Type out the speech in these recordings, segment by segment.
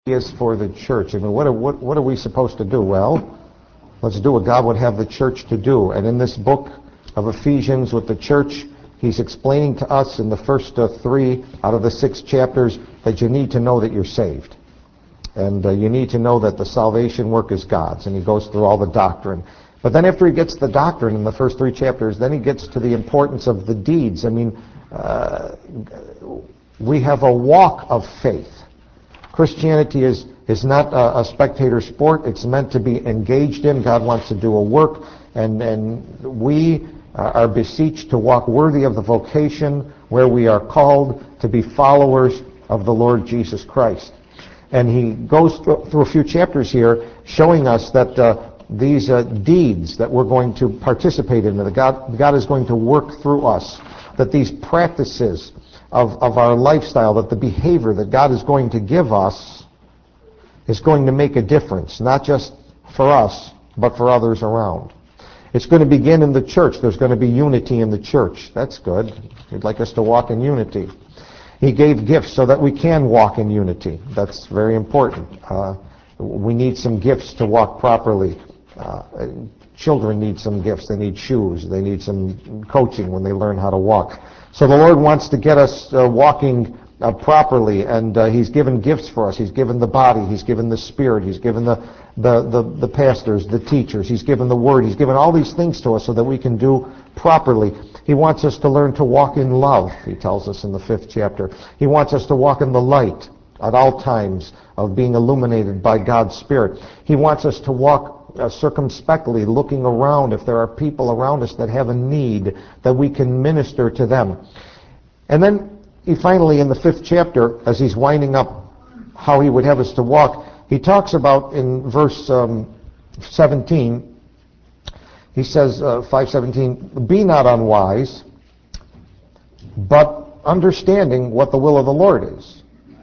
is for the church. I mean, what are we supposed to do? Well, let's do what God would have the church to do. And in this book of Ephesians with the church, he's explaining to us in the first 3 out of the 6 chapters that you need to know that you're saved. And you need to know that the salvation work is God's. And he goes through all the doctrine. But then after he gets the doctrine in the first 3 chapters, then he gets to the importance of the deeds. I mean, we have a walk of faith. Christianity is not a spectator sport. It's meant to be engaged in. God wants to do a work, and we are beseeched to walk worthy of the vocation where we are called to be followers of the Lord Jesus Christ. And he goes through a few chapters here showing us that these deeds that we're going to participate in, that God is going to work through us, that these practices of our lifestyle, that the behavior that God is going to give us is going to make a difference, not just for us, but for others around. It's going to begin in the church. There's going to be unity in the church. That's good. He'd like us to walk in unity. He gave gifts so that we can walk in unity. That's very important. We need some gifts to walk properly. Children need some gifts. They need shoes. They need some coaching when they learn how to walk. So the Lord wants to get us walking properly, and he's given gifts for us. He's given the body. He's given the spirit. He's given the pastors, the teachers. He's given the word. He's given all these things to us so that we can do properly. He wants us to learn to walk in love, he tells us in the 5th chapter. He wants us to walk in the light at all times of being illuminated by God's Spirit. He wants us to walk circumspectly, looking around if there are people around us that have a need, that we can minister to them. And then he finally, in the 5th chapter, as he's winding up how he would have us to walk, he talks about in verse 17, he says, 5:17, be not unwise, but understanding what the will of the Lord is.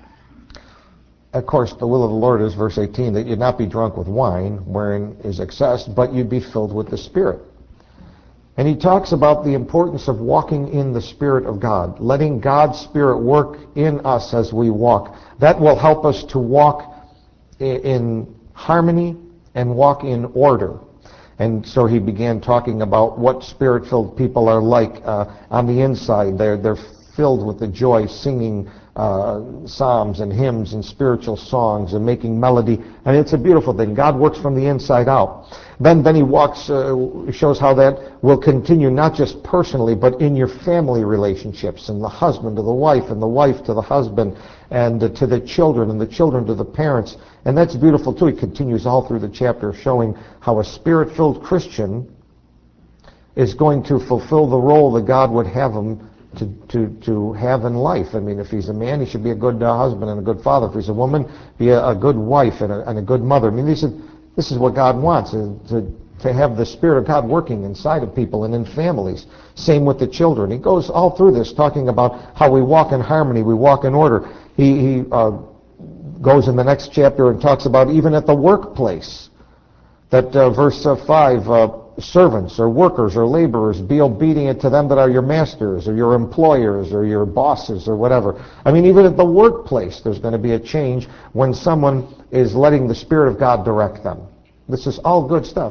Of course, the will of the Lord is, verse 18, that you not be drunk with wine, wherein is excess, but you be filled with the Spirit. And he talks about the importance of walking in the Spirit of God, letting God's Spirit work in us as we walk. That will help us to walk in harmony and walk in order. And so he began talking about what Spirit-filled people are like on the inside. They're filled with the joy, singing psalms and hymns and spiritual songs and making melody. And it's a beautiful thing. God works from the inside out. Then he shows how that will continue not just personally, but in your family relationships, and the husband to the wife, and the wife to the husband, and to the children, and the children to the parents. And that's beautiful too. He continues all through the chapter showing how a Spirit-filled Christian is going to fulfill the role that God would have him to have in life. I mean, if he's a man, he should be a good husband and a good father. If he's a woman, be a good wife and a good mother. I mean, this is what God wants, to have the Spirit of God working inside of people and in families. Same with the children. He goes all through this talking about how we walk in harmony, we walk in order. He goes in the next chapter and talks about even at the workplace, that verse 5, servants or workers or laborers, be obedient to them that are your masters or your employers or your bosses or whatever. I mean, even at the workplace, there's going to be a change when someone is letting the Spirit of God direct them. This is all good stuff.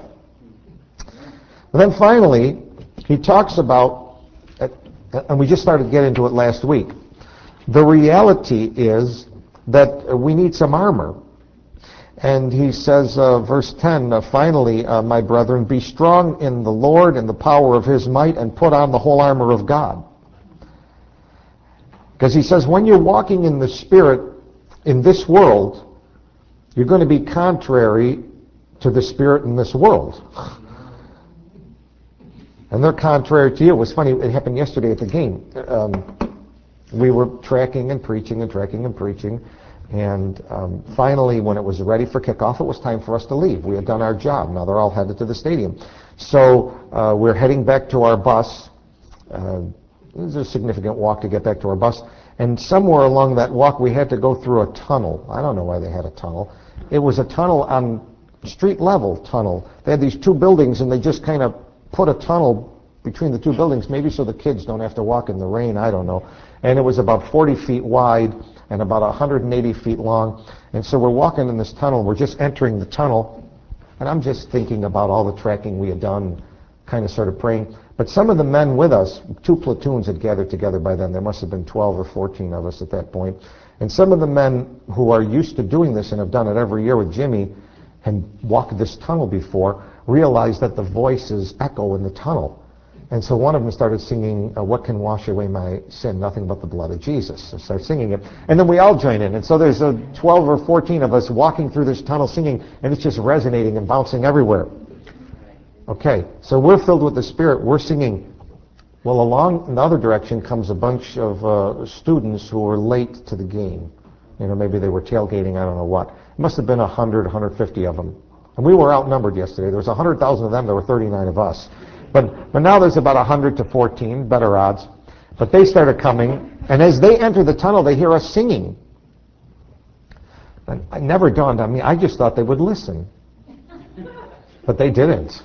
And then finally, he talks about, and we just started to get into it last week, the reality is that we need some armor. And he says, verse 10, finally, my brethren, be strong in the Lord and the power of his might, and put on the whole armor of God. Because he says, when you're walking in the Spirit in this world, you're going to be contrary to the Spirit in this world. And they're contrary to you. It was funny, it happened yesterday at the game. We were tracking and preaching and tracking and preaching. And finally, when it was ready for kickoff, it was time for us to leave. We had done our job. Now they're all headed to the stadium. So we're heading back to our bus. It was a significant walk to get back to our bus. And somewhere along that walk, we had to go through a tunnel. I don't know why they had a tunnel. It was a tunnel on street level tunnel. They had these 2 buildings, and they just kind of put a tunnel between the 2 buildings, maybe so the kids don't have to walk in the rain. I don't know. And it was about 40 feet wide. and about 180 feet long. And so we're walking in this tunnel. We're just entering the tunnel. And I'm just thinking about all the tracking we had done, kind of sort of praying. But some of the men with us, 2 platoons had gathered together by then. There must have been 12 or 14 of us at that point. And some of the men who are used to doing this and have done it every year with Jimmy and walked this tunnel before realized that the voices echo in the tunnel. And so one of them started singing, "What can wash away my sin? Nothing but the blood of Jesus." So start singing it. And then we all join in. And so there's 12 or 14 of us walking through this tunnel singing, and it's just resonating and bouncing everywhere. Okay, so we're filled with the Spirit. We're singing. Well, along in the other direction comes a bunch of students who were late to the game. Maybe they were tailgating, I don't know what. It must have been 100, 150 of them. And we were outnumbered yesterday. There was 100,000 of them. There were 39 of us. But now there's about 100 to 14, better odds. But they started coming, and as they enter the tunnel, they hear us singing. And it never dawned on me. I just thought they would listen. But they didn't.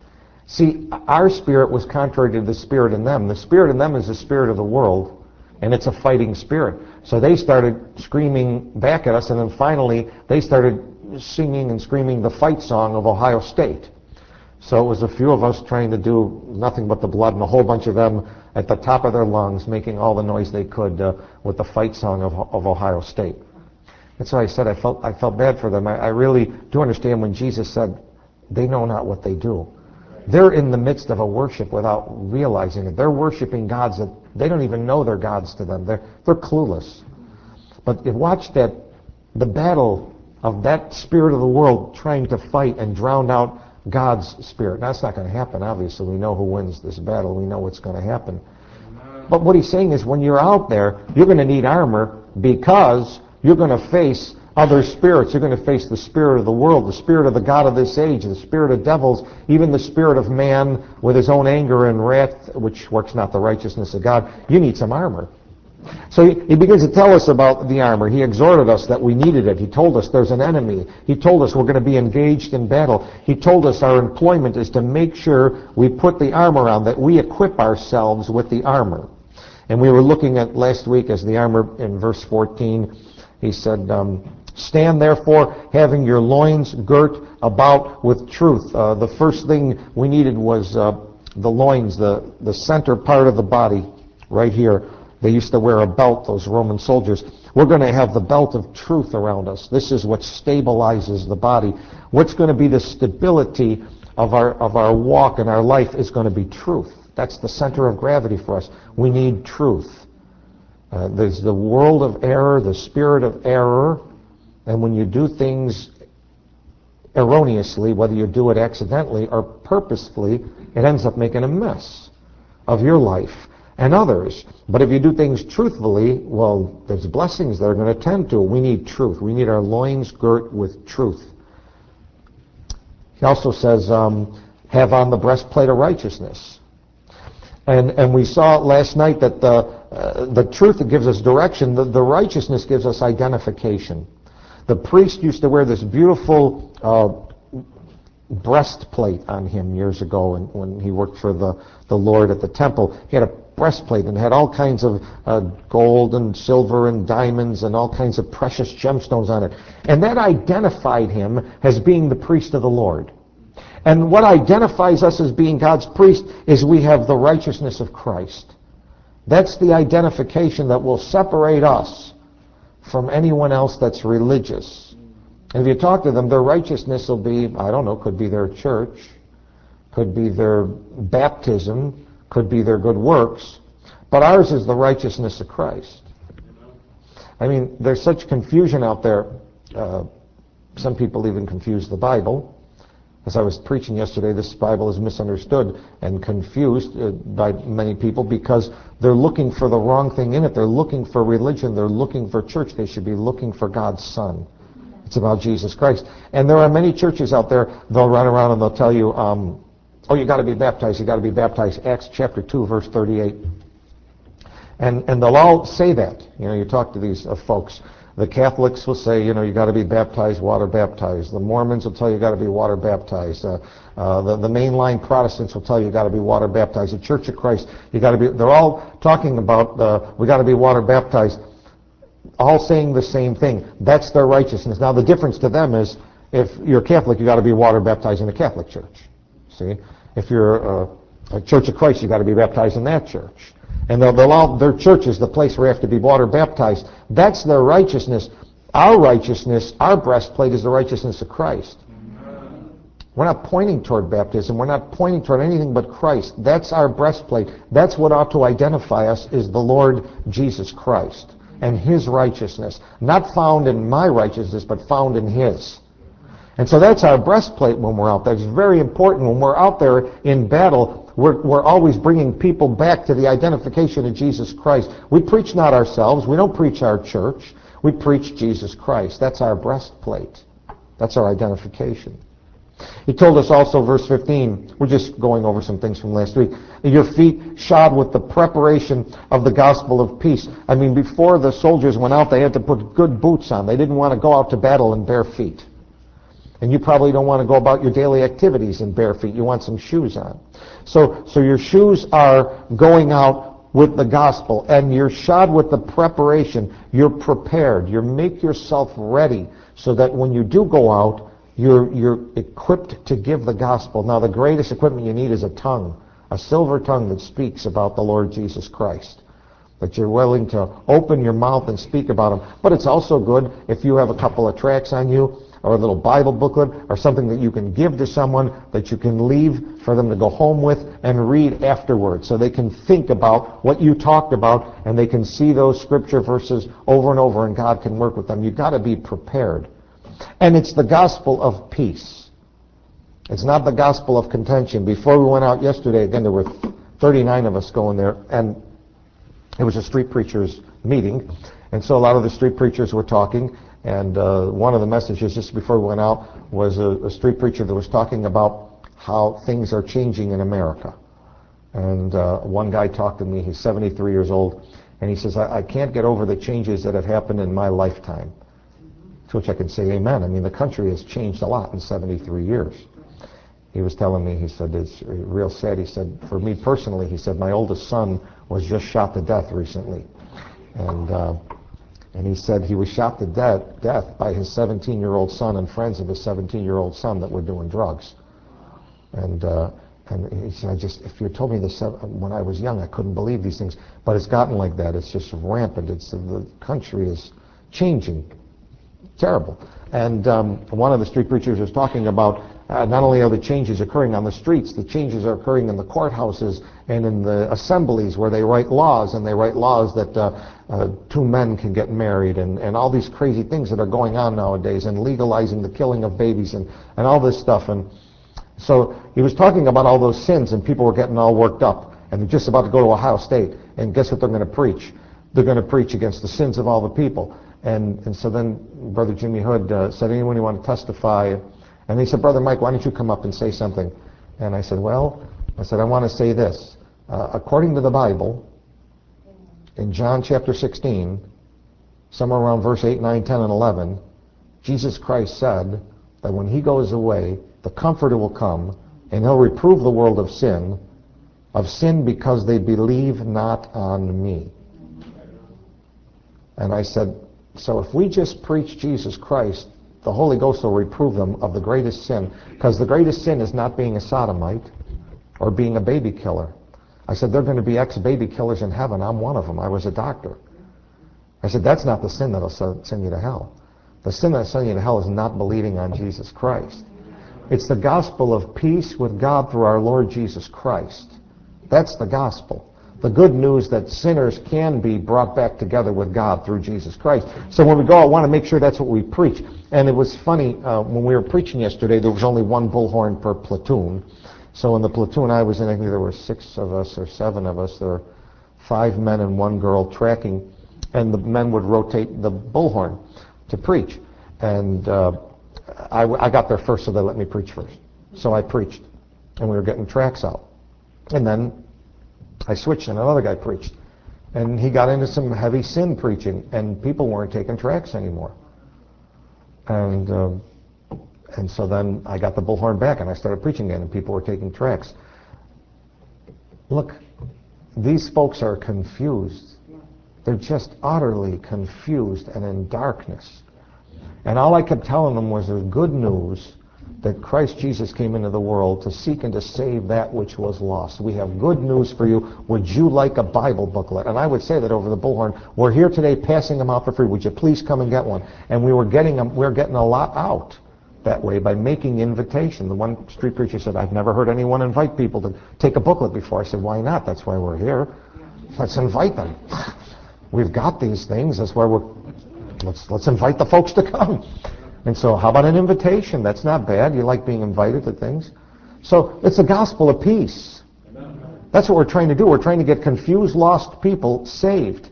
See, our spirit was contrary to the spirit in them. The spirit in them is the spirit of the world, and it's a fighting spirit. So they started screaming back at us, and then finally they started singing and screaming the fight song of Ohio State. So it was a few of us trying to do nothing but the blood, and a whole bunch of them at the top of their lungs making all the noise they could with the fight song of Ohio State. That's why I said I felt bad for them. I really do understand when Jesus said, "They know not what they do." They're in the midst of a worship without realizing it. They're worshiping gods that they don't even know they're gods to them. They're clueless. But you watch the battle of that spirit of the world trying to fight and drown out God's spirit. Now, that's not going to happen, obviously. We know who wins this battle. We know what's going to happen. But what he's saying is when you're out there, you're going to need armor because you're going to face other spirits. You're going to face the spirit of the world, the spirit of the god of this age, the spirit of devils, even the spirit of man with his own anger and wrath, which works not the righteousness of God. You need some armor. So he begins to tell us about the armor. He exhorted us that we needed it. He told us there's an enemy. He told us we're going to be engaged in battle. He told us our employment is to make sure we put the armor on, that we equip ourselves with the armor. And we were looking at last week as the armor in verse 14. He said, "Stand therefore, having your loins girt about with truth." The first thing we needed was the loins, the center part of the body, right here. They used to wear a belt, those Roman soldiers. We're going to have the belt of truth around us. This is what stabilizes the body. What's going to be the stability of our walk and our life is going to be truth. That's the center of gravity for us. We need truth. There's the world of error, the spirit of error, and when you do things erroneously, whether you do it accidentally or purposefully, it ends up making a mess of your life and others. But if you do things truthfully, well, there's blessings that are going to tend to it. We need truth. We need our loins girt with truth. He also says, have on the breastplate of righteousness. And we saw last night that the truth that gives us direction, the righteousness gives us identification. The priest used to wear this beautiful breastplate on him years ago when he worked for the Lord at the temple. He had a breastplate and had all kinds of gold and silver and diamonds and all kinds of precious gemstones on it. And that identified him as being the priest of the Lord. And what identifies us as being God's priest is we have the righteousness of Christ. That's the identification that will separate us from anyone else that's religious. And if you talk to them, their righteousness will be, I don't know, could be their church, could be their baptism, could be their good works, but ours is the righteousness of Christ. I mean, there's such confusion out there. Some people even confuse the Bible. As I was preaching yesterday, this Bible is misunderstood and confused by many people because they're looking for the wrong thing in it. They're looking for religion. They're looking for church. They should be looking for God's Son. It's about Jesus Christ. And there are many churches out there, they'll run around and they'll tell you, oh, you got to be baptized, you got to be baptized. Acts chapter 2, verse 38. And they'll all say that. You talk to these folks. The Catholics will say, you got to be baptized, water baptized. The Mormons will tell you got to be water baptized. The mainline Protestants will tell you got to be water baptized. The Church of Christ, you got to be. They're all talking about we got to be water baptized. all saying the same thing. That's their righteousness. Now the difference to them is, if you're Catholic, you got to be water baptized in the Catholic Church. See, if you're a Church of Christ, you got to be baptized in that church. And their church is the place where you have to be water baptized. That's their righteousness. Our righteousness, our breastplate, is the righteousness of Christ. We're not pointing toward baptism. We're not pointing toward anything but Christ. That's our breastplate. That's what ought to identify us, is the Lord Jesus Christ and His righteousness. Not found in my righteousness, but found in His. And so that's our breastplate when we're out there. It's very important. When we're out there in battle, we're always bringing people back to the identification of Jesus Christ. We preach not ourselves. We don't preach our church. We preach Jesus Christ. That's our breastplate. That's our identification. He told us also, verse 15, we're just going over some things from last week, your feet shod with the preparation of the gospel of peace. I mean, before the soldiers went out, they had to put good boots on. They didn't want to go out to battle in bare feet. And you probably don't want to go about your daily activities in bare feet. You want some shoes on. So your shoes are going out with the gospel, and you're shod with the preparation. You're prepared. You make yourself ready so that when you do go out, you're equipped to give the gospel. Now, the greatest equipment you need is a tongue, a silver tongue that speaks about the Lord Jesus Christ. That you're willing to open your mouth and speak about Him. But it's also good if you have a couple of tracts on you, or a little Bible booklet, or something that you can give to someone that you can leave for them to go home with and read afterwards, so they can think about what you talked about, and they can see those scripture verses over and over, and God can work with them. You've got to be prepared. And it's the gospel of peace. It's not the gospel of contention. Before we went out yesterday, again, there were 39 of us going there, and it was a street preachers meeting, and so a lot of the street preachers were talking. And one of the messages just before we went out was a street preacher that was talking about how things are changing in America. And one guy talked to me, he's 73 years old, and he says, I can't get over the changes that have happened in my lifetime. To which I can say amen. I mean, the country has changed a lot in 73 years. He was telling me, he said, it's real sad. He said, for me personally, he said, my oldest son was just shot to death recently. And he said he was shot to death by his 17-year-old son and friends of his 17-year-old son that were doing drugs. And he said, if you told me this when I was young, I couldn't believe these things. But it's gotten like that. It's just rampant. The country is changing. Terrible. And one of the street preachers was talking about not only are the changes occurring on the streets, the changes are occurring in the courthouses and in the assemblies where they write laws, and they write laws that two men can get married, and all these crazy things that are going on nowadays, and legalizing the killing of babies and all this stuff. And so he was talking about all those sins, and people were getting all worked up, and they're just about to go to Ohio State, and guess what they're going to preach? They're going to preach against the sins of all the people. And so then Brother Jimmy Hood said, anyone you want to testify? And he said, Brother Mike, why don't you come up and say something? And I said, I want to say this. According to the Bible, in John chapter 16, somewhere around verse 8, 9, 10, and 11, Jesus Christ said that when He goes away, the Comforter will come, and He'll reprove the world of sin because they believe not on Me. And I said, so if we just preach Jesus Christ, the Holy Ghost will reprove them of the greatest sin, because the greatest sin is not being a sodomite or being a baby killer. I said, they're going to be ex-baby killers in heaven. I'm one of them. I was a doctor. I said, that's not the sin that'll send you to hell. The sin that'll send you to hell is not believing on Jesus Christ. It's the gospel of peace with God through our Lord Jesus Christ. That's the gospel. The good news that sinners can be brought back together with God through Jesus Christ. So when we go out, I want to make sure that's what we preach. And it was funny, when we were preaching yesterday, there was only one bullhorn per platoon. So in the platoon I was in, I think there were 6 of us or 7 of us. There were 5 men and 1 girl tracking. And the men would rotate the bullhorn to preach. And I got there first, so they let me preach first. So I preached. And we were getting tracks out. And then I switched and another guy preached. And he got into some heavy sin preaching, and people weren't taking tracts anymore. And so then I got the bullhorn back and I started preaching again, and people were taking tracts. Look, these folks are confused. They're just utterly confused and in darkness. And all I kept telling them was there's good news that Christ Jesus came into the world to seek and to save that which was lost. We have good news for you. Would you like a Bible booklet? And I would say that over the bullhorn. We're here today passing them out for free. Would you please come and get one? And we were getting a lot out that way by making invitation. The one street preacher said, I've never heard anyone invite people to take a booklet before. I said, why not? That's why we're here. Let's invite them. We've got these things. That's why let's invite the folks to come. And so how about an invitation? That's not bad. You like being invited to things. So it's a gospel of peace. That's what we're trying to do. We're trying to get confused, lost people saved.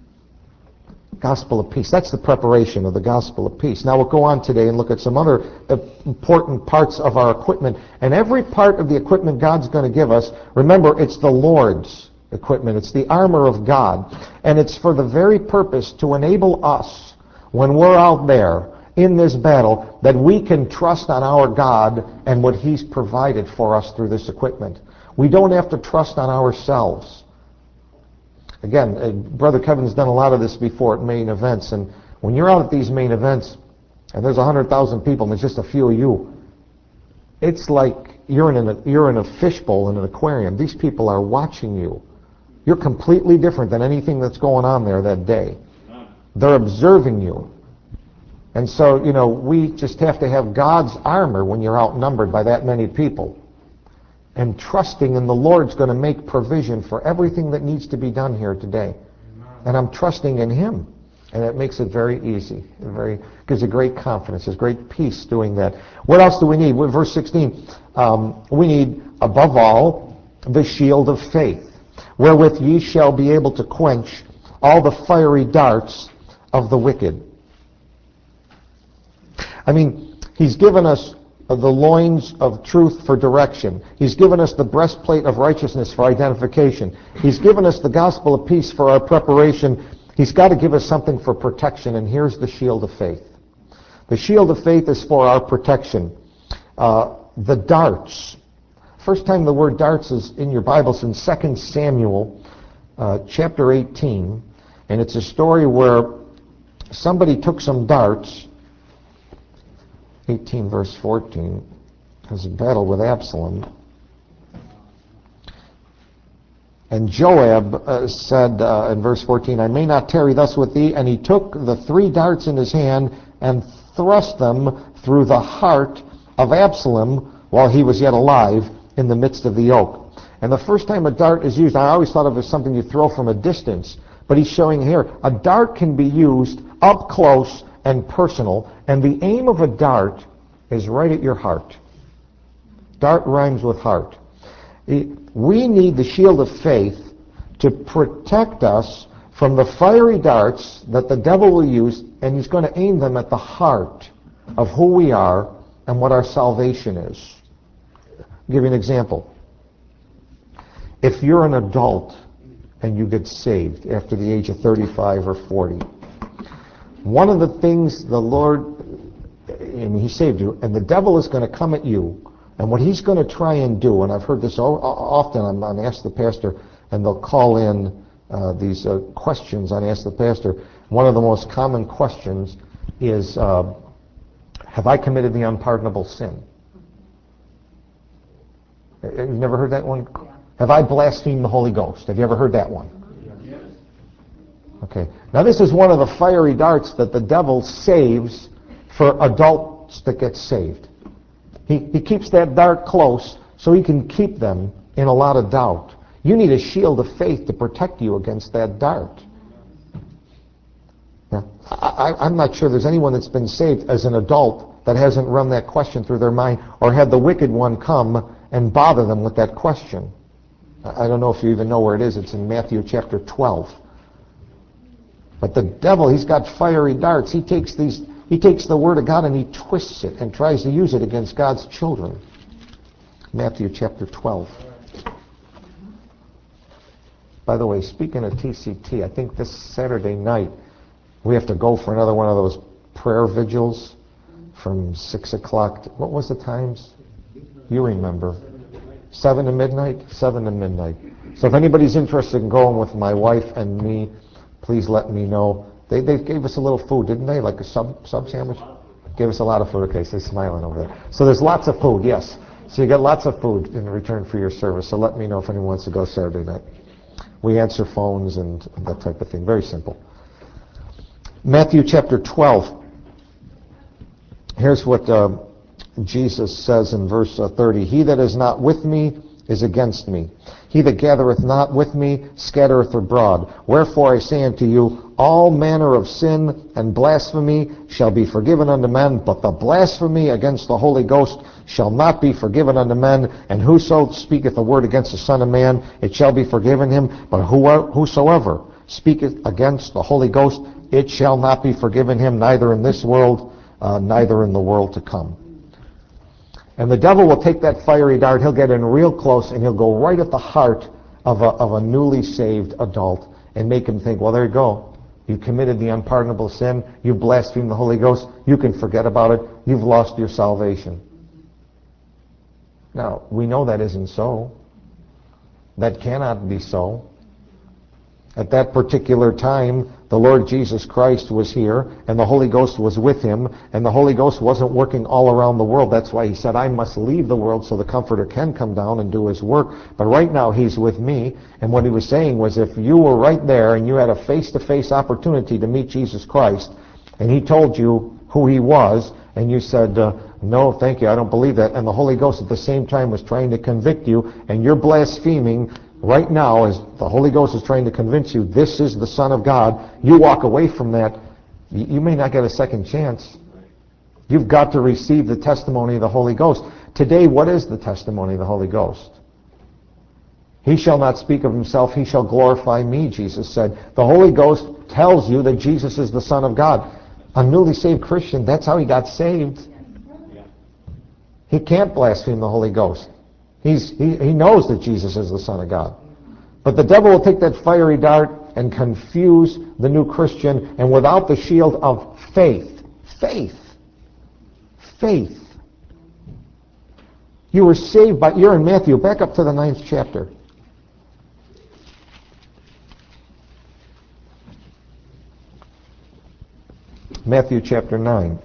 Gospel of peace. That's the preparation of the gospel of peace. Now we'll go on today and look at some other important parts of our equipment. And every part of the equipment God's going to give us, remember, it's the Lord's equipment. It's the armor of God. And it's for the very purpose to enable us, when we're out there in this battle, that we can trust on our God and what He's provided for us through this equipment. We don't have to trust on ourselves. Again, Brother Kevin's done a lot of this before at main events, and when you're out at these main events, and there's 100,000 people, and there's just a few of you, it's like you're in a fishbowl in an aquarium. These people are watching you. You're completely different than anything that's going on there that day. They're observing you. And so, we just have to have God's armor when you're outnumbered by that many people. And trusting in the Lord's going to make provision for everything that needs to be done here today. And I'm trusting in Him. And it makes it very easy. It gives a great confidence. There's great peace doing that. What else do we need? Verse 16. We need, above all, the shield of faith, wherewith ye shall be able to quench all the fiery darts of the wicked. He's given us the loins of truth for direction. He's given us the breastplate of righteousness for identification. He's given us the gospel of peace for our preparation. He's got to give us something for protection, and here's the shield of faith. The shield of faith is for our protection. The darts. First time the word darts is in your Bibles in 2 Samuel chapter 18, and it's a story where somebody took some darts. 18 verse 14 has a battle with Absalom. And Joab said in verse 14, I may not tarry thus with thee. And he took the 3 darts in his hand and thrust them through the heart of Absalom while he was yet alive in the midst of the oak. And the first time a dart is used, I always thought of it as something you throw from a distance. But he's showing here, a dart can be used up close and personal, and the aim of a dart is right at your heart. Dart rhymes with heart. We need the shield of faith to protect us from the fiery darts that the devil will use, and he's going to aim them at the heart of who we are and what our salvation is. I'll give you an example. If you're an adult and you get saved after the age of 35 or 40, one of the things the Lord, and He saved you, and the devil is going to come at you, and what he's going to try and do, and I've heard this often on Ask the Pastor, and they'll call in these questions on Ask the Pastor. One of the most common questions is, have I committed the unpardonable sin? You've never heard that one? Yeah. Have I blasphemed the Holy Ghost? Have you ever heard that one? Yes. Okay. Now this is one of the fiery darts that the devil saves for adults that get saved. He keeps that dart close so he can keep them in a lot of doubt. You need a shield of faith to protect you against that dart. Now, I'm not sure there's anyone that's been saved as an adult that hasn't run that question through their mind or had the wicked one come and bother them with that question. I don't know if you even know where it is. It's in Matthew chapter 12. But the devil, he's got fiery darts. He takes the Word of God and he twists it and tries to use it against God's children. Matthew chapter 12. By the way, speaking of TCT, I think this Saturday night we have to go for another one of those prayer vigils from 6 o'clock. What was the times? You remember. 7 to midnight? 7 to midnight. So if anybody's interested in going with my wife and me, Please let me know. They gave us a little food, didn't they? Like a sub sandwich? Gave us a lot of food. Okay, so they're smiling over there. So there's lots of food, yes. So you get lots of food in return for your service. So let me know if anyone wants to go Saturday night. We answer phones and that type of thing. Very simple. Matthew chapter 12. Here's what Jesus says in verse 30. He that is not with me is against me. He that gathereth not with me scattereth abroad. Wherefore I say unto you, all manner of sin and blasphemy shall be forgiven unto men, but the blasphemy against the Holy Ghost shall not be forgiven unto men. And whoso speaketh a word against the Son of Man, it shall be forgiven him. But whosoever speaketh against the Holy Ghost, it shall not be forgiven him, neither in this world, neither in the world to come. And the devil will take that fiery dart, he'll get in real close, and he'll go right at the heart of a newly saved adult and make him think, well, there you go. You committed the unpardonable sin. You've blasphemed the Holy Ghost. You can forget about it. You've lost your salvation. Now, we know that isn't so. That cannot be so. At that particular time, the Lord Jesus Christ was here, and the Holy Ghost was with him, and the Holy Ghost wasn't working all around the world. That's why he said, I must leave the world so the Comforter can come down and do his work. But right now, he's with me, and what he was saying was, if you were right there and you had a face-to-face opportunity to meet Jesus Christ, and he told you who he was, and you said, no, thank you, I don't believe that, and the Holy Ghost at the same time was trying to convict you, and you're blaspheming, right now, as the Holy Ghost is trying to convince you this is the Son of God, you walk away from that, you may not get a second chance. You've got to receive the testimony of the Holy Ghost. Today, what is the testimony of the Holy Ghost? He shall not speak of himself, he shall glorify me, Jesus said. The Holy Ghost tells you that Jesus is the Son of God. A newly saved Christian, that's how he got saved. He can't blaspheme the Holy Ghost. He knows that Jesus is the Son of God. But the devil will take that fiery dart and confuse the new Christian, and without the shield of faith. You were saved by, you're in Matthew, back up to the 9th chapter. Matthew chapter 9.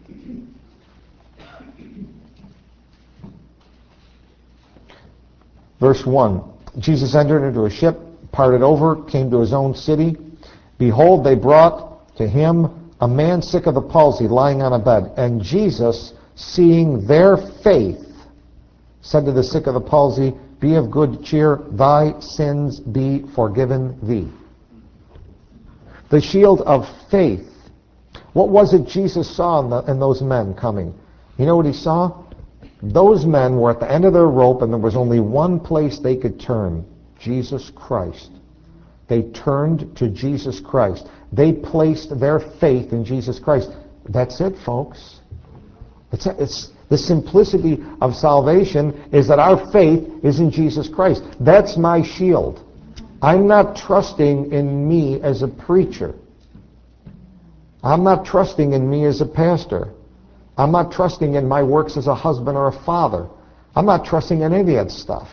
Verse 1, Jesus entered into a ship, parted over, came to his own city. Behold, they brought to him a man sick of the palsy, lying on a bed. And Jesus, seeing their faith, said to the sick of the palsy, be of good cheer, thy sins be forgiven thee. The shield of faith. What was it Jesus saw in those men coming? You know what he saw? Those men were at the end of their rope, and there was only one place they could turn, Jesus Christ. They turned to Jesus Christ. They placed their faith in Jesus Christ. That's it, folks. It's the simplicity of salvation is that our faith is in Jesus Christ. That's my shield. I'm not trusting in me as a preacher. I'm not trusting in me as a pastor. I'm not trusting in my works as a husband or a father. I'm not trusting in any of that stuff.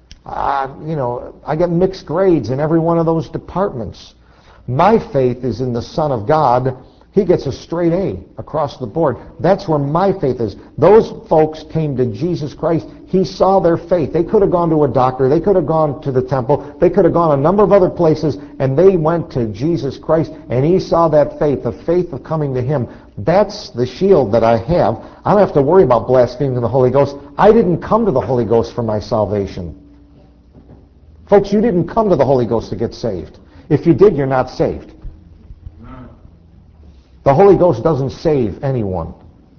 I get mixed grades in every one of those departments. My faith is in the Son of God. He gets a straight A across the board. That's where my faith is. Those folks came to Jesus Christ. He saw their faith. They could have gone to a doctor. They could have gone to the temple. They could have gone a number of other places, and they went to Jesus Christ, and he saw that faith, the faith of coming to him. That's the shield that I have. I don't have to worry about blaspheming the Holy Ghost. I didn't come to the Holy Ghost for my salvation. Folks, you didn't come to the Holy Ghost to get saved. If you did, you're not saved. The Holy Ghost doesn't save anyone.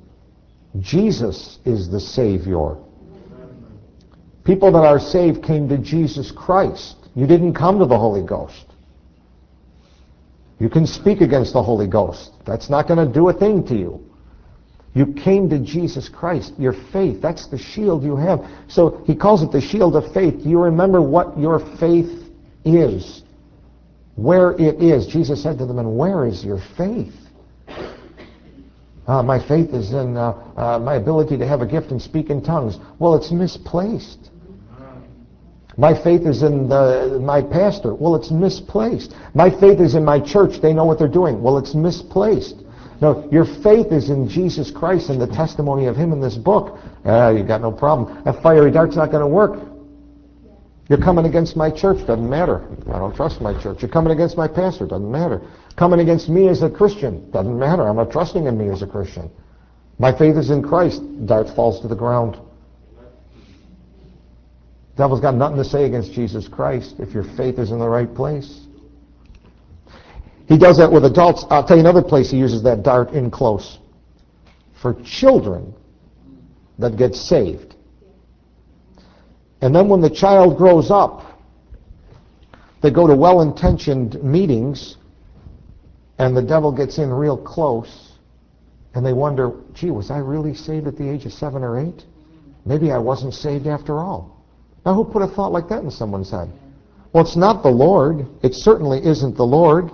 Jesus is the Savior. People that are saved came to Jesus Christ. You didn't come to the Holy Ghost. You can speak against the Holy Ghost. That's not going to do a thing to you. You came to Jesus Christ. Your faith, that's the shield you have. So he calls it the shield of faith. Do you remember what your faith is? Where it is. Jesus said to them, and where is your faith? My faith is in my ability to have a gift and speak in tongues. Well, it's misplaced. My faith is in my pastor. Well, it's misplaced. My faith is in my church. They know what they're doing. Well, it's misplaced. No, your faith is in Jesus Christ and the testimony of Him in this book. You got no problem. That fiery dart's not going to work. You're coming against my church. Doesn't matter. I don't trust my church. You're coming against my pastor. Doesn't matter. Coming against me as a Christian. Doesn't matter. I'm not trusting in me as a Christian. My faith is in Christ. Dart falls to the ground. Devil's got nothing to say against Jesus Christ if your faith is in the right place. He does that with adults. I'll tell you another place he uses that dart in close. For children that get saved. And then when the child grows up, they go to well-intentioned meetings, and the devil gets in real close, and they wonder, gee, was I really saved at the age of 7 or 8? Maybe I wasn't saved after all. Now, who put a thought like that in someone's head? Well, it's not the Lord. It certainly isn't the Lord.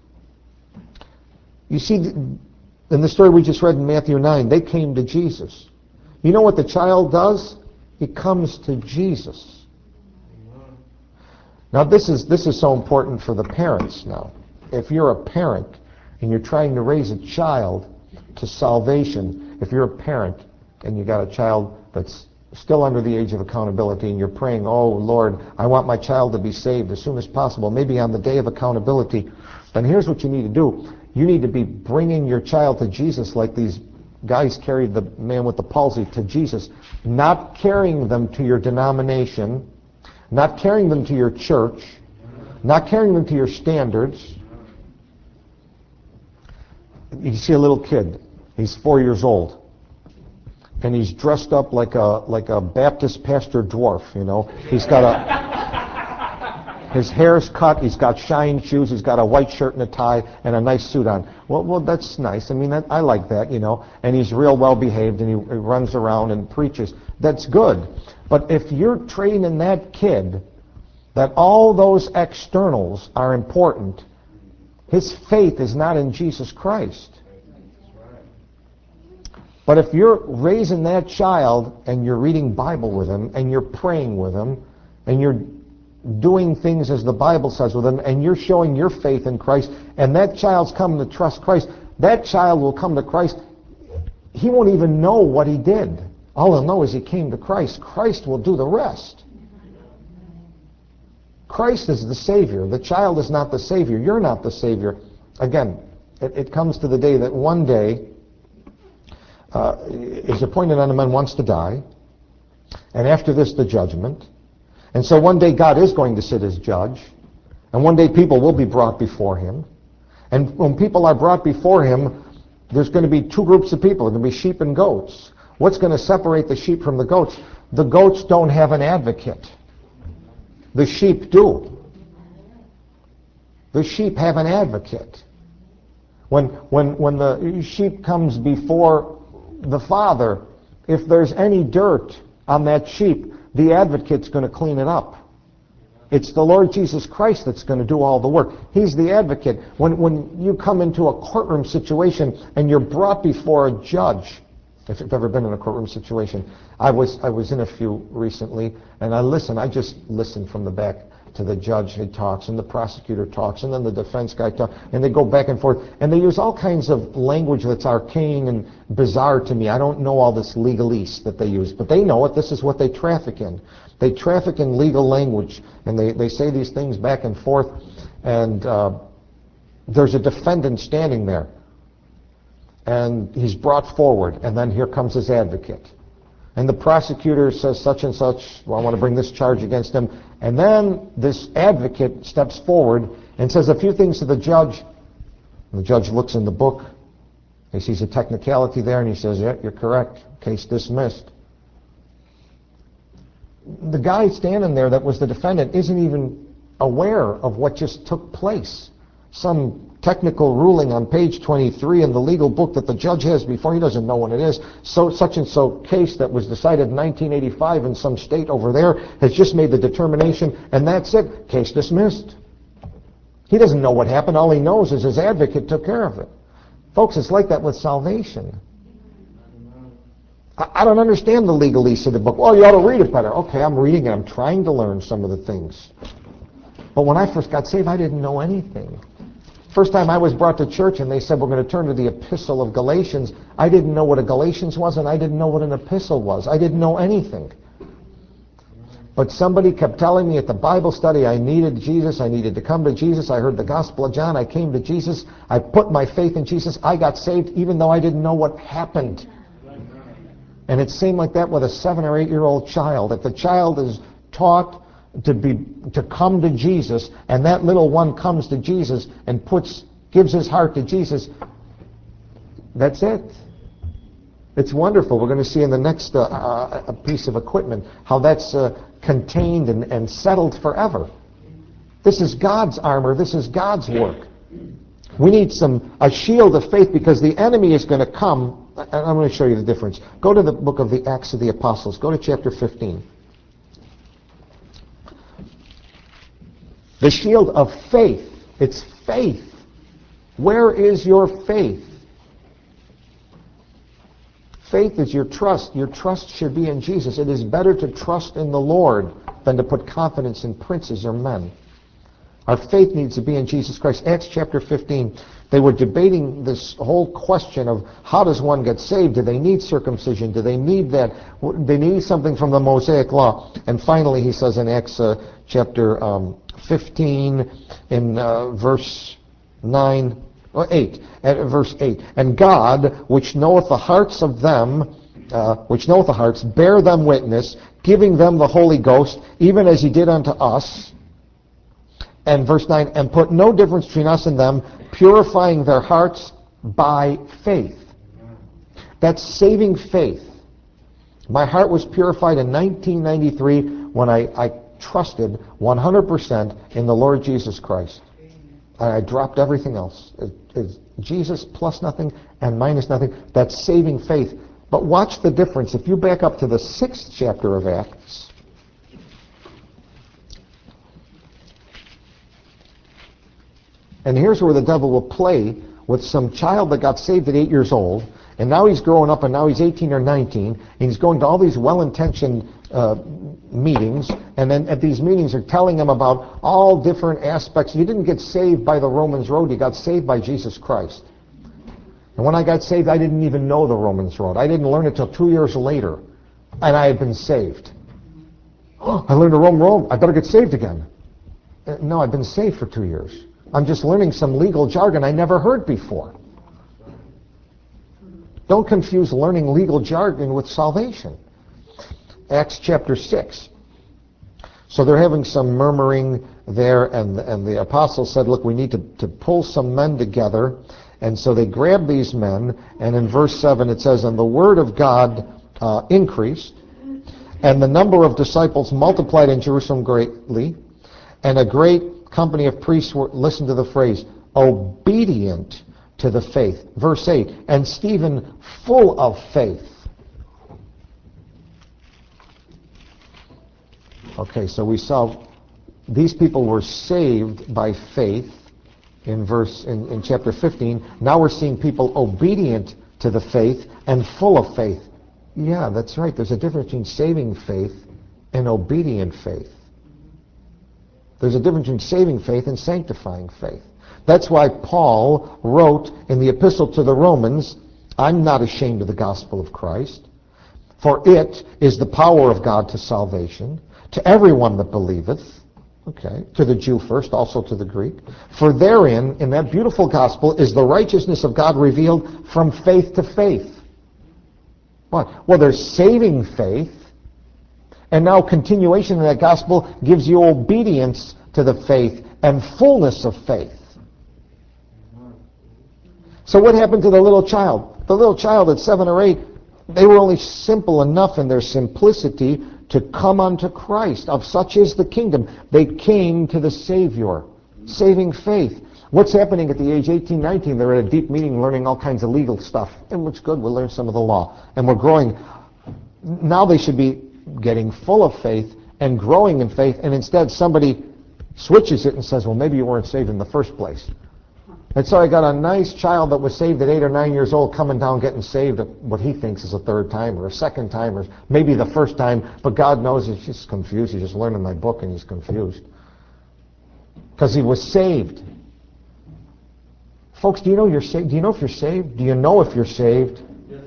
You see, in the story we just read in Matthew 9, they came to Jesus. You know what the child does? He comes to Jesus. Now, this is so important for the parents now. If you're a parent and you're trying to raise a child to salvation, if you're a parent and you got a child that's still under the age of accountability and you're praying, oh, Lord, I want my child to be saved as soon as possible, maybe on the day of accountability, then here's what you need to do. You need to be bringing your child to Jesus like these guys carried the man with the palsy to Jesus, not carrying them to your denomination, not carrying them to your church, not carrying them to your standards. You see a little kid, he's 4 years old, and he's dressed up like a Baptist pastor dwarf, you know. He's got his hair's cut, he's got shine shoes, he's got a white shirt and a tie and a nice suit on. Well, that's nice. I mean, I like that, you know. And he's real well behaved and he runs around and preaches. That's good. But if you're training that kid that all those externals are important, his faith is not in Jesus Christ. But if you're raising that child and you're reading Bible with him and you're praying with him and you're doing things as the Bible says with him and you're showing your faith in Christ and that child's coming to trust Christ, that child will come to Christ. He won't even know what he did. All he'll know is he came to Christ. Christ will do the rest. Christ is the Savior. The child is not the Savior. You're not the Savior. Again, it comes to the day that one day is appointed unto men once to die, and after this the judgment. And so one day God is going to sit as judge, and one day people will be brought before Him. And when people are brought before Him, there's going to be two groups of people. There's going to be sheep and goats. What's going to separate the sheep from the goats? The goats don't have an advocate. The sheep do. The sheep have an advocate. When the sheep comes before the Father, if there's any dirt on that sheep, the advocate's going to clean it up. It's the Lord Jesus Christ that's going to do all the work. He's the advocate. When you come into a courtroom situation and you're brought before a judge, if you've ever been in a courtroom situation, I was in a few recently, and I just listened from the back to the judge. He talks, and the prosecutor talks, and then the defense guy talks, and they go back and forth, and they use all kinds of language that's arcane and bizarre to me. I don't know all this legalese that they use, but they know it. This is what they traffic in. They traffic in legal language, and they say these things back and forth, and there's a defendant standing there, and he's brought forward, and then here comes his advocate. And the prosecutor says such and such, well, I want to bring this charge against him. And then this advocate steps forward and says a few things to the judge. And the judge looks in the book. He sees a technicality there, and he says, yeah, you're correct. Case dismissed. The guy standing there that was the defendant isn't even aware of what just took place. Some technical ruling on page 23 in the legal book that the judge has before, he doesn't know what it is. So such and so case that was decided in 1985 in some state over there has just made the determination, and that's it. Case dismissed. He doesn't know what happened. All he knows is his advocate took care of it. Folks, it's like that with salvation. I don't understand the legalese of the book. Well, you ought to read it better. Okay, I'm reading it. I'm trying to learn some of the things. But when I first got saved, I didn't know anything. First time I was brought to church and they said we're going to turn to the epistle of Galatians, I didn't know what a Galatians was and I didn't know what an epistle was. I didn't know anything. But somebody kept telling me at the Bible study I needed Jesus, I needed to come to Jesus. I heard the Gospel of John, I came to Jesus, I put my faith in Jesus, I got saved even though I didn't know what happened. And it seemed like that with a 7 or 8 year old child. If the child is taught to come to Jesus, and that little one comes to Jesus and gives his heart to Jesus, that's it. It's wonderful. We're going to see in the next piece of equipment how that's contained and settled forever. This is God's armor. This is God's work. We need a shield of faith because the enemy is going to come. I'm going to show you the difference. Go to the book of the Acts of the Apostles. Go to chapter 15. The shield of faith. It's faith. Where is your faith? Faith is your trust. Your trust should be in Jesus. It is better to trust in the Lord than to put confidence in princes or men. Our faith needs to be in Jesus Christ. Acts chapter 15, they were debating this whole question of how does one get saved? Do they need circumcision? Do they need that? They need something from the Mosaic law. And finally he says in Acts chapter 15 in verse 9, or 8, at verse 8, and God, which knoweth the hearts of them, which knoweth the hearts, bear them witness, giving them the Holy Ghost, even as he did unto us. And verse 9, and put no difference between us and them, purifying their hearts by faith. That's saving faith. My heart was purified in 1993 when I trusted 100% in the Lord Jesus Christ. And I dropped everything else. It's Jesus plus nothing and minus nothing. That's saving faith. But watch the difference. If you back up to the 6th chapter of Acts, and here's where the devil will play with some child that got saved at 8 years old, and now he's growing up, and now he's 18 or 19, and he's going to all these well-intentioned meetings, and then at these meetings are telling him about all different aspects. You didn't get saved by the Romans road, you got saved by Jesus Christ. And when I got saved, I didn't even know the Romans road. I didn't learn it till 2 years later, and I had been saved. Oh, I learned the Roman road, I better get saved again. No, I've been saved for 2 years. I'm just learning some legal jargon I never heard before. Don't confuse learning legal jargon with salvation. Acts chapter 6. So they're having some murmuring there, and the apostles said, look, we need to pull some men together. And so they grabbed these men, and in verse 7 it says, and the word of God increased, and the number of disciples multiplied in Jerusalem greatly, and a great company of priests were, listen to the phrase, obedient to the faith. Verse 8, and Stephen full of faith. Okay, so we saw these people were saved by faith in chapter 15. Now we're seeing people obedient to the faith and full of faith. Yeah, that's right. There's a difference between saving faith and obedient faith. There's a difference between saving faith and sanctifying faith. That's why Paul wrote in the epistle to the Romans, I'm not ashamed of the gospel of Christ, for it is the power of God to salvation, to everyone that believeth, okay, to the Jew first, also to the Greek. For therein, in that beautiful gospel, is the righteousness of God revealed from faith to faith. What? Well, there's saving faith, and now continuation of that gospel gives you obedience to the faith and fullness of faith. So what happened to the little child? The little child at 7 or 8, they were only simple enough in their simplicity to come unto Christ. Of such is the kingdom. They came to the Savior. Saving faith. What's happening at the age 18, 19? They're at a deep meeting learning all kinds of legal stuff. And what's good, we'll learn some of the law. And we're growing. Now they should be getting full of faith and growing in faith, and instead somebody switches it and says, well, maybe you weren't saved in the first place. And so I got a nice child that was saved at 8 or 9 years old coming down getting saved at what he thinks is a third time or a second time or maybe the first time, but God knows he's just confused. He's just learning my book and he's confused. Because he was saved. Folks, do you know you're saved? Do you know if you're saved? Do you know if you're saved?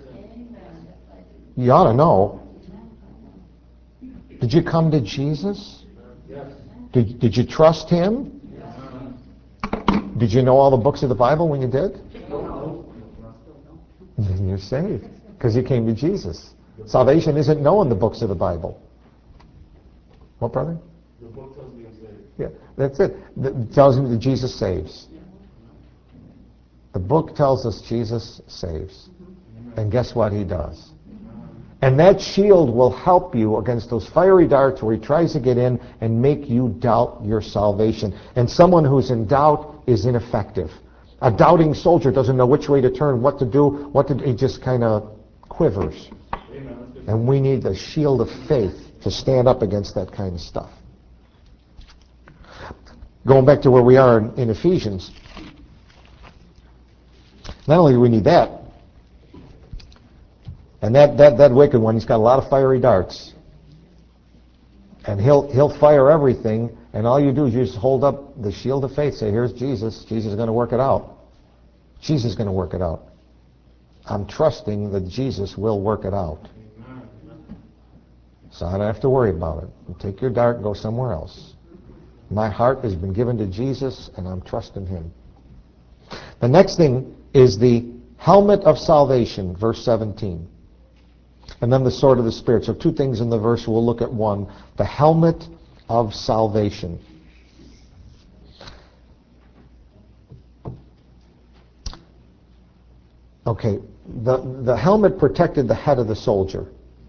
You ought to know. Did you come to Jesus? Did you trust him? Did you know all the books of the Bible when you did? Then you're saved because you came to Jesus. Salvation isn't knowing the books of the Bible. What, brother? The book tells me I'm saved. Yeah, that's it. It tells me that Jesus saves. The book tells us Jesus saves. And guess what he does? And that shield will help you against those fiery darts where he tries to get in and make you doubt your salvation. And someone who's in doubt is ineffective. A doubting soldier doesn't know which way to turn, what to do, he just kind of quivers. And we need the shield of faith to stand up against that kind of stuff. Going back to where we are in Ephesians, not only do we need that, and that wicked one, he's got a lot of fiery darts. And he'll fire everything, and all you do is you just hold up the shield of faith, say, here's Jesus. Jesus is going to work it out. Jesus is going to work it out. I'm trusting that Jesus will work it out. So I don't have to worry about it. You take your dart and go somewhere else. My heart has been given to Jesus, and I'm trusting him. The next thing is the helmet of salvation, verse 17. And then the sword of the Spirit. So two things in the verse. We'll look at one. The helmet of salvation. Okay, the helmet protected the head of the soldier.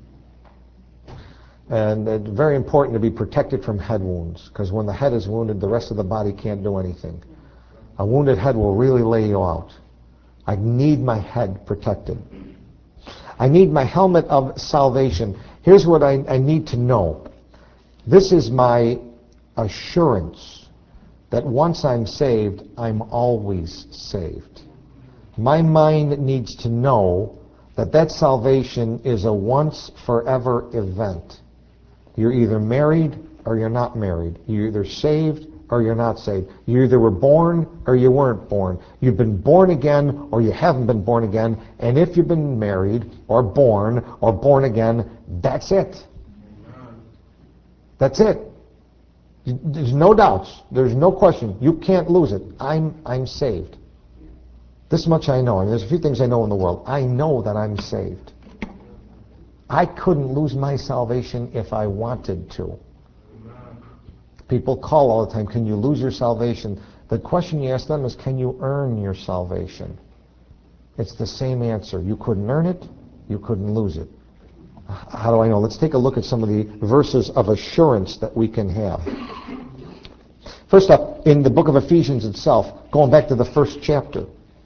And it's very important to be protected from head wounds, because when the head is wounded, the rest of the body can't do anything. A wounded head will really lay you out. I need my head protected. I need my helmet of salvation. Here's what I need to know. This is my assurance that once I'm saved, I'm always saved. My mind needs to know that salvation is a once forever event. You're either married or you're not married. You're either saved or you're not saved. You either were born or you weren't born. You've been born again or you haven't been born again. And if you've been married or born again, that's it. That's it. There's no doubts. There's no question. You can't lose it. I'm saved. This much I know. And there's a few things I know in the world. I know that I'm saved. I couldn't lose my salvation if I wanted to. People call all the time, can you lose your salvation? The question you ask them is, can you earn your salvation? It's the same answer. You couldn't earn it, you couldn't lose it. How do I know? Let's take a look at some of the verses of assurance that we can have. First up, in the book of Ephesians itself, going back to the first chapter.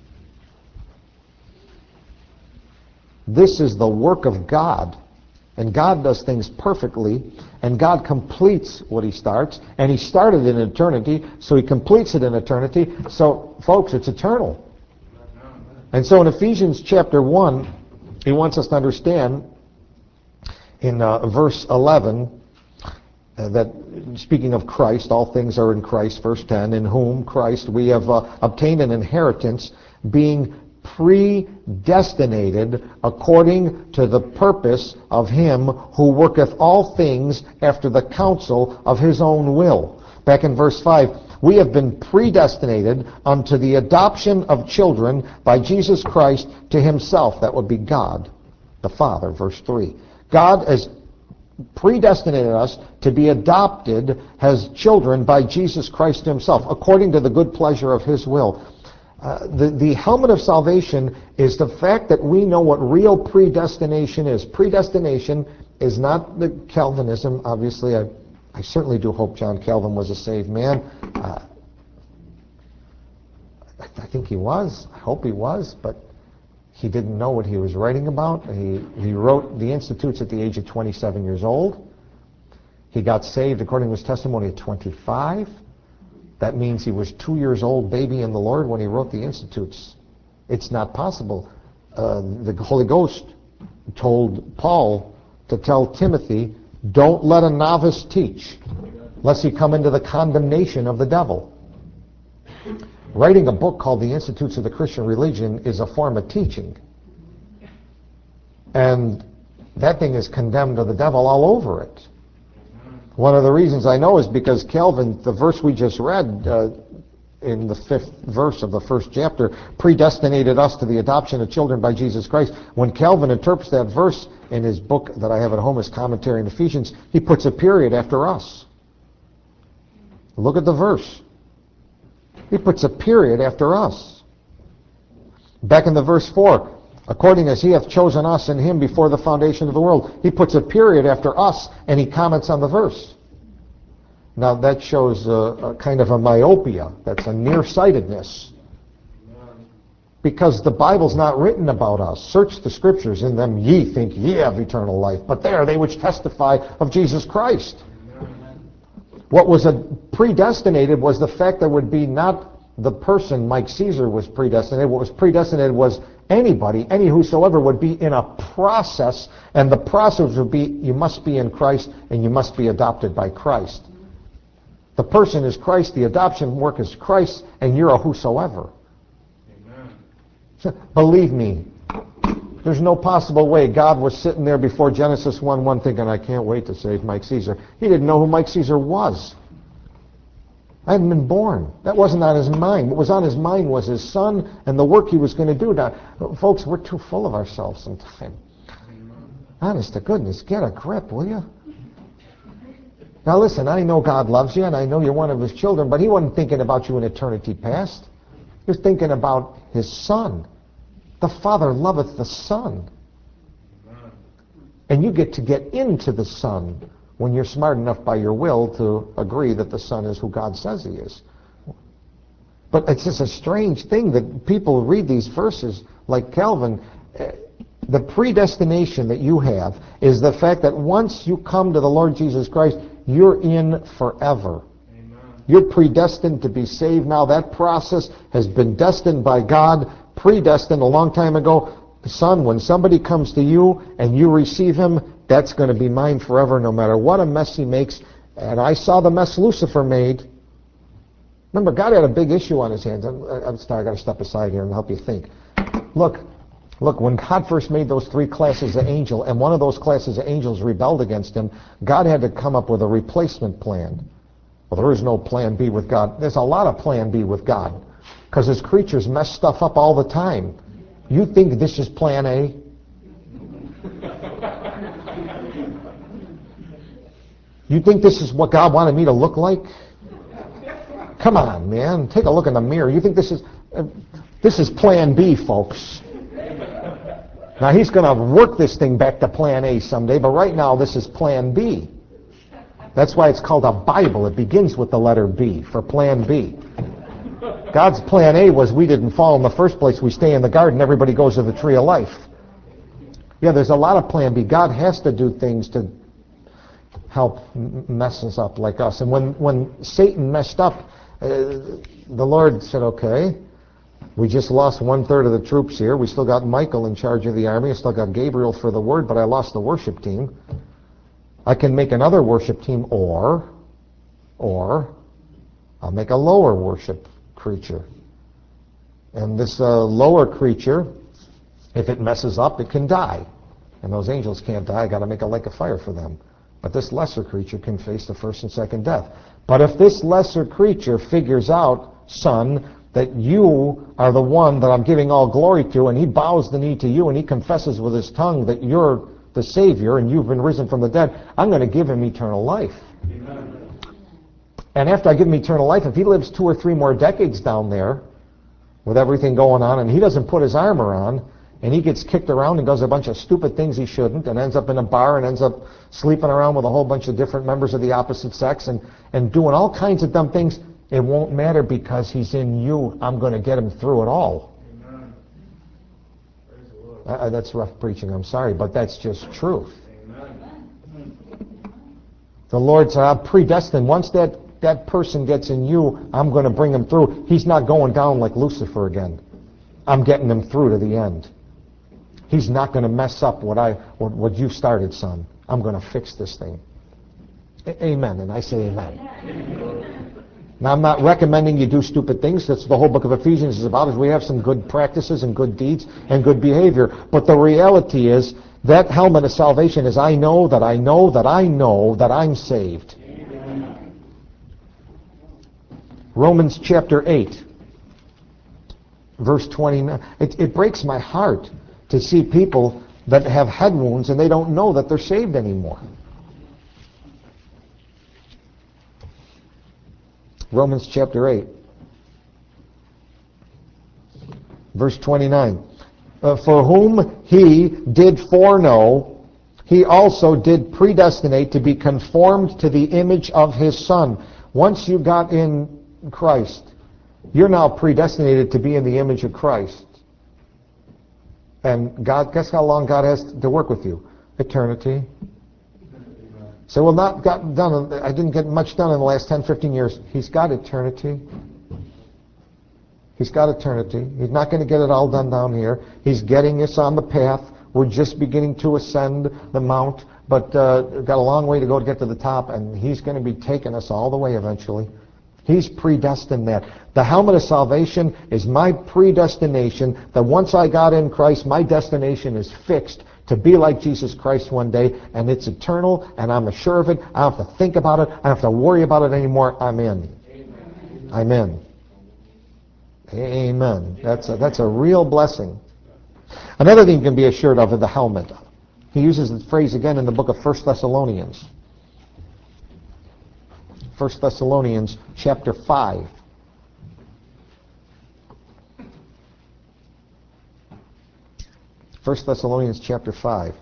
This is the work of God. And God does things perfectly, and God completes what he starts, and he started in eternity, so he completes it in eternity. So, folks, it's eternal. And so in Ephesians chapter 1, he wants us to understand in verse 11 that, speaking of Christ, all things are in Christ, verse 10, in whom, Christ, we have obtained an inheritance, being predestinated according to the purpose of him who worketh all things after the counsel of his own will. Back in verse 5, we have been predestinated unto the adoption of children by Jesus Christ to himself. That would be God, the Father, verse 3. God has predestinated us to be adopted as children by Jesus Christ himself, according to the good pleasure of his will. The helmet of salvation is the fact that we know what real predestination is. Predestination is not the Calvinism. Obviously, I certainly do hope John Calvin was a saved man. I think he was. I hope he was, but he didn't know what he was writing about. He wrote the Institutes at the age of 27 years old. He got saved, according to his testimony, at 25. That means he was 2 years old, baby in the Lord, when he wrote the Institutes. It's not possible. The Holy Ghost told Paul to tell Timothy, don't let a novice teach, lest he come into the condemnation of the devil. Writing a book called The Institutes of the Christian Religion is a form of teaching. And that thing is condemned to the devil all over it. One of the reasons I know is because Calvin, the verse we just read in the 5th verse of the 1st chapter, predestinated us to the adoption of children by Jesus Christ. When Calvin interprets that verse in his book that I have at home, his commentary in Ephesians, he puts a period after us. Look at the verse. He puts a period after us. Back in the verse 4, according as he hath chosen us in him before the foundation of the world. He puts a period after us, and he comments on the verse. Now that shows a kind of a myopia. That's a nearsightedness. Because the Bible's not written about us. Search the Scriptures, in them ye think ye have eternal life, but they are they which testify of Jesus Christ. What was predestinated was the fact there would be not the person, Mike Caesar, was predestinated. What was predestinated was anybody, any whosoever would be in a process, and the process would be you must be in Christ and you must be adopted by Christ. The person is Christ, the adoption work is Christ, and you're a whosoever. Amen. Believe me, there's no possible way God was sitting there before Genesis 1:1 thinking, I can't wait to save Mike Caesar. He didn't know who Mike Caesar was. I hadn't been born. That wasn't on his mind. What was on his mind was his son and the work he was going to do. Now, folks, we're too full of ourselves sometimes. Honest to goodness, get a grip, will you? Now listen, I know God loves you, and I know you're one of his children, but he wasn't thinking about you in eternity past. He was thinking about his son. The Father loveth the Son. And you get to get into the Son when you're smart enough by your will to agree that the Son is who God says he is. But it's just a strange thing that people read these verses like Calvin. The predestination that you have is the fact that once you come to the Lord Jesus Christ, you're in forever. Amen. You're predestined to be saved. Now that process has been destined by God, predestined a long time ago. Son, when somebody comes to you and you receive him, that's going to be mine forever no matter what a mess he makes. And I saw the mess Lucifer made. Remember, God had a big issue on his hands. I'm sorry, I got to step aside here and help you think. Look, when God first made those 3 classes of angel, and one of those classes of angels rebelled against him, God had to come up with a replacement plan. Well, there is no plan B with God. There's a lot of plan B with God, because his creatures mess stuff up all the time. You think this is plan A? You think this is what God wanted me to look like? Come on, man. Take a look in the mirror. You think this is plan B, folks. Now, he's going to work this thing back to plan A someday, but right now this is plan B. That's why it's called a Bible. It begins with the letter B for plan B. God's plan A was we didn't fall in the first place. We stay in the garden. Everybody goes to the tree of life. Yeah, there's a lot of plan B. God has to do things to help mess us up like us. And when Satan messed up, the Lord said, okay, we just lost 1/3 of the troops here. We still got Michael in charge of the army. I still got Gabriel for the word, but I lost the worship team. I can make another worship team, or I'll make a lower worship creature. And this lower creature, if it messes up, it can die. And those angels can't die. I got to make a lake of fire for them. But this lesser creature can face the first and second death. But if this lesser creature figures out, son, that you are the one that I'm giving all glory to, and he bows the knee to you, and he confesses with his tongue that you're the Savior and you've been risen from the dead, I'm going to give him eternal life. Amen. And after I give him eternal life, if he lives 2 or 3 more decades down there with everything going on, and he doesn't put his armor on, and he gets kicked around and does a bunch of stupid things he shouldn't, and ends up in a bar and ends up sleeping around with a whole bunch of different members of the opposite sex and doing all kinds of dumb things, it won't matter because he's in you. I'm going to get him through it all. Amen. Praise the Lord. That's rough preaching, I'm sorry, but that's just truth. Amen. The Lord said, I'm predestined. Once that that person gets in you, I'm going to bring him through. He's not going down like Lucifer again. I'm getting him through to the end. He's not going to mess up what you've started, son. I'm going to fix this thing. Amen, and I say amen. Now, I'm not recommending you do stupid things. That's what the whole book of Ephesians is about, is we have some good practices and good deeds and good behavior. But the reality is that helmet of salvation is I know that I know that I know that I'm saved. Amen. Romans chapter 8, verse 29. It breaks my heart to see people that have head wounds and they don't know that they're saved anymore. Romans chapter 8, verse 29. For whom he did foreknow, he also did predestinate to be conformed to the image of his Son. Once you got in Christ, you're now predestinated to be in the image of Christ. And God, guess how long God has to work with you? Eternity. So, well, not got done. I didn't get much done in the last 10, 15 years. He's got eternity. He's got eternity. He's not going to get it all done down here. He's getting us on the path. We're just beginning to ascend the mount, but got a long way to go to get to the top, and he's going to be taking us all the way eventually. He's predestined that. The helmet of salvation is my predestination, that once I got in Christ, my destination is fixed to be like Jesus Christ one day, and it's eternal, and I'm assured of it. I don't have to think about it. I don't have to worry about it anymore. I'm in. Amen. I'm in. Amen. That's a real blessing. Another thing you can be assured of is the helmet. He uses the phrase again in the book of 1 Thessalonians. 1 Thessalonians chapter 5. First Thessalonians chapter 5.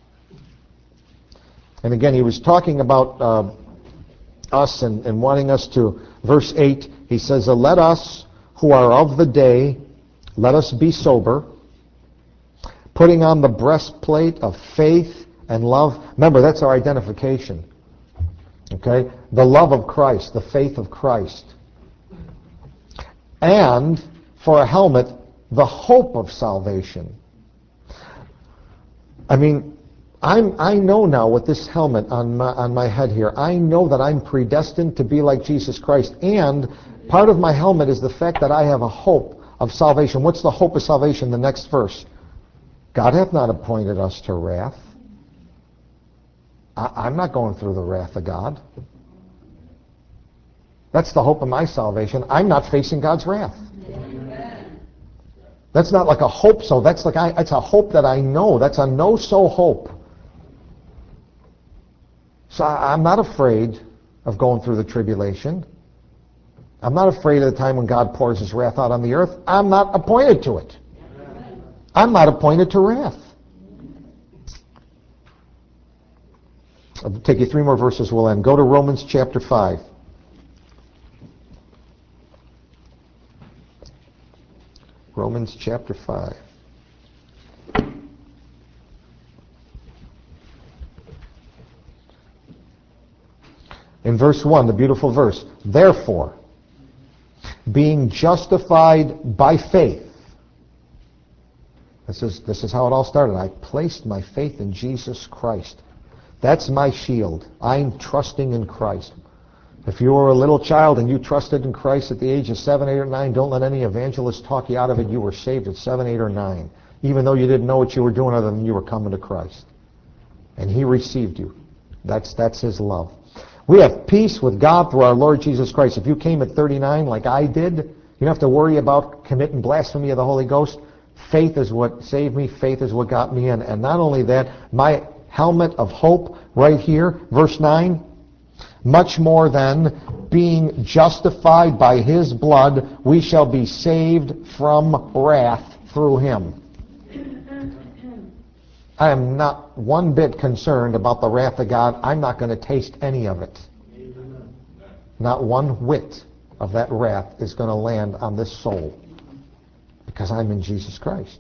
And again, he was talking about us and wanting us to, verse 8, he says, let us who are of the day, let us be sober, putting on the breastplate of faith and love. Remember, that's our identification. Okay? The love of Christ, the faith of Christ. And for a helmet, the hope of salvation. I mean, I know now with this helmet on my head here, I know that I'm predestined to be like Jesus Christ. And part of my helmet is the fact that I have a hope of salvation. What's the hope of salvation? The next verse. God hath not appointed us to wrath. I'm not going through the wrath of God. That's the hope of my salvation. I'm not facing God's wrath. Amen. That's not like a hope so. That's it's a hope that I know. That's a know-so hope. So I'm not afraid of going through the tribulation. I'm not afraid of the time when God pours his wrath out on the earth. I'm not appointed to it. I'm not appointed to wrath. I'll take you 3 more verses, we'll end. Go to Romans chapter 5. Romans chapter 5. In verse 1, the beautiful verse, therefore, being justified by faith. This is how it all started. I placed my faith in Jesus Christ. That's my shield. I'm trusting in Christ. If you were a little child and you trusted in Christ at the age of 7, 8, or 9, don't let any evangelist talk you out of it. You were saved at 7, 8, or 9, even though you didn't know what you were doing other than you were coming to Christ. And he received you. That's his love. We have peace with God through our Lord Jesus Christ. If you came at 39 like I did, you don't have to worry about committing blasphemy of the Holy Ghost. Faith is what saved me. Faith is what got me in. And not only that, my helmet of hope right here, verse 9, much more than being justified by his blood, we shall be saved from wrath through him. I am not one bit concerned about the wrath of God. I'm not going to taste any of it. Not one whit of that wrath is going to land on this soul because I'm in Jesus Christ.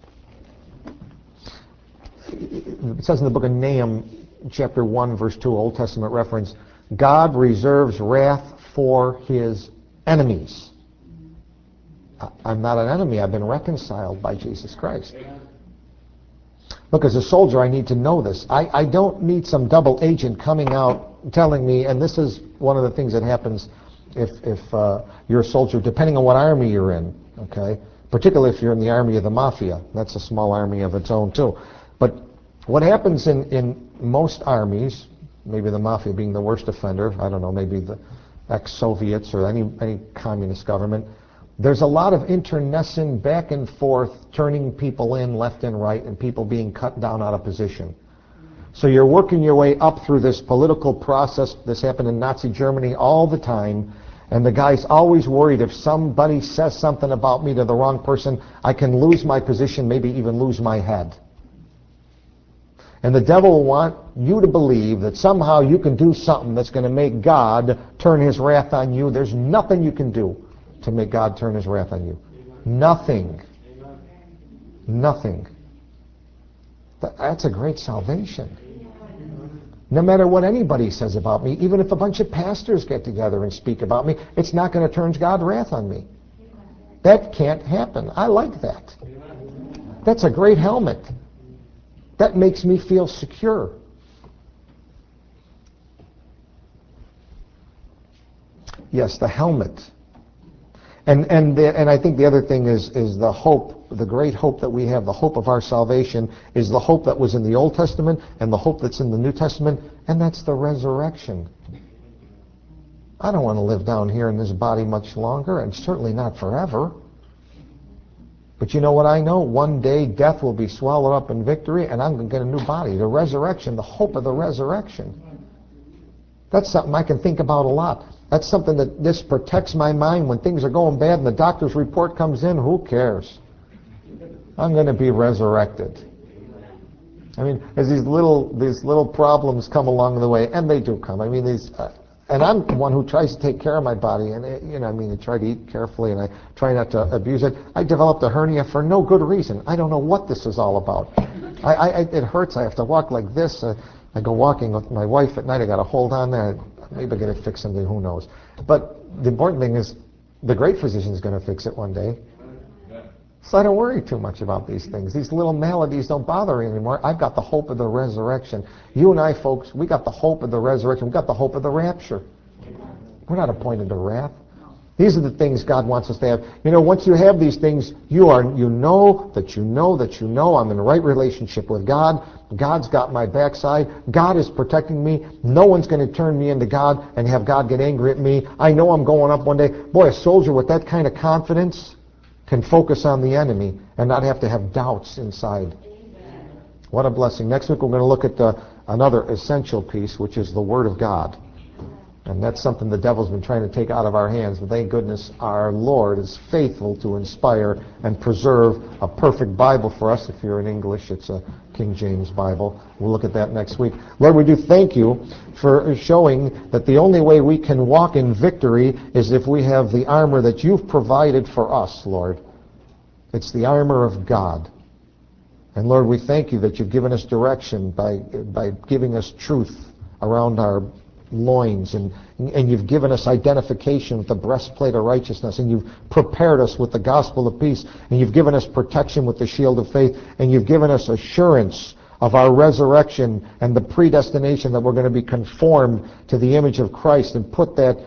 It says in the book of Nahum, chapter 1, verse 2, Old Testament reference, God reserves wrath for his enemies. I'm not an enemy. I've been reconciled by Jesus Christ. Look, as a soldier, I need to know this. I don't need some double agent coming out telling me, and this is one of the things that happens if you're a soldier, depending on what army you're in, okay? Particularly if you're in the army of the mafia. That's a small army of its own, too. But what happens in most armies, maybe the mafia being the worst offender, I don't know, maybe the ex-Soviets or any communist government, there's a lot of internecine back and forth, turning people in left and right, and people being cut down out of position. So you're working your way up through this political process. This happened in Nazi Germany all the time, and the guy's always worried if somebody says something about me to the wrong person, I can lose my position, maybe even lose my head. And the devil will want you to believe that somehow you can do something that's going to make God turn his wrath on you. There's nothing you can do to make God turn his wrath on you. Nothing. Nothing. That's a great salvation. No matter what anybody says about me, even if a bunch of pastors get together and speak about me, it's not going to turn God's wrath on me. That can't happen. I like that. That's a great helmet. That makes me feel secure. Yes, the helmet. And I think the other thing is the hope, the great hope that we have, the hope of our salvation is the hope that was in the Old Testament and the hope that's in the New Testament, and that's the resurrection. I don't want to live down here in this body much longer, and certainly not forever. But you know what I know? One day death will be swallowed up in victory, and I'm going to get a new body. The resurrection, the hope of the resurrection. That's something I can think about a lot. That's something that this protects my mind when things are going bad and the doctor's report comes in. Who cares? I'm going to be resurrected. I mean, as these little problems come along the way, and they do come. I mean, and I'm the one who tries to take care of my body, and I try to eat carefully, and I try not to abuse it. I developed a hernia for no good reason. I don't know what this is all about. It hurts. I have to walk like this. I go walking with my wife at night. I got to hold on there. Maybe get it fixed someday. Who knows? But the important thing is, the great physician is going to fix it one day. So I don't worry too much about these things. These little maladies don't bother me anymore. I've got the hope of the resurrection. You and I, folks, we got the hope of the resurrection. We got the hope of the rapture. We're not appointed to wrath. These are the things God wants us to have. Once you have these things, you know I'm in the right relationship with God. God's got my backside. God is protecting me. No one's going to turn me into God and have God get angry at me. I know I'm going up one day. Boy, a soldier with that kind of confidence can focus on the enemy and not have to have doubts inside. Amen. What a blessing. Next week we're going to look at another essential piece, which is the Word of God. And that's something the devil's been trying to take out of our hands. But thank goodness our Lord is faithful to inspire and preserve a perfect Bible for us. If you're in English, it's a King James Bible. We'll look at that next week. Lord, we do thank you for showing that the only way we can walk in victory is if we have the armor that you've provided for us, Lord. It's the armor of God. And Lord, we thank you that you've given us direction by giving us truth around our loins, and you've given us identification with the breastplate of righteousness, and you've prepared us with the gospel of peace, and you've given us protection with the shield of faith, and you've given us assurance of our resurrection and the predestination that we're going to be conformed to the image of Christ, and put that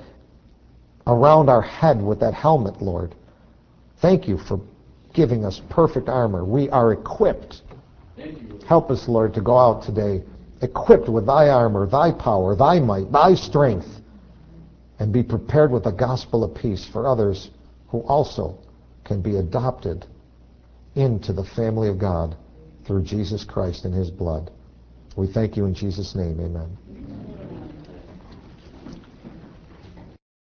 around our head with that helmet, Lord. Thank you for giving us perfect armor. We are equipped. Help us, Lord, to go out today equipped with thy armor, thy power, thy might, thy strength, and be prepared with the gospel of peace for others who also can be adopted into the family of God through Jesus Christ and his blood. We thank you in Jesus' name. Amen.